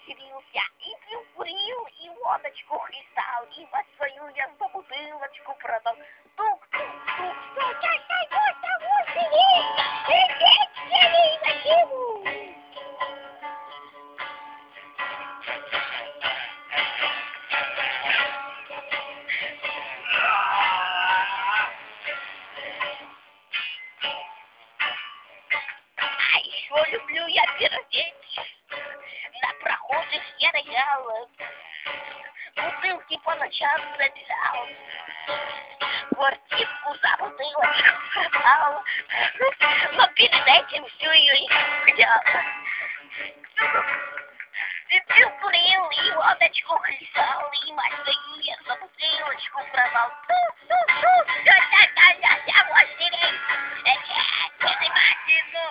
повеселился, и пил, курил, и водочку хлестал, и мать свою я за бутылочку продал. Тук-тук-тук, стучай, вот того сидеть, сидеть, зачем? А еще люблю я пердеть, на прохожих я роял, бутылки по ночам забирал, квартирку за бутылочку продал, но перед этим всю ее взял. И пил, курил, и водочку хлестал, и мать свою я за бутылочку продал. Тук-тук-тук, тя-тя-тя-тя, вот сидеть, не мать, ну.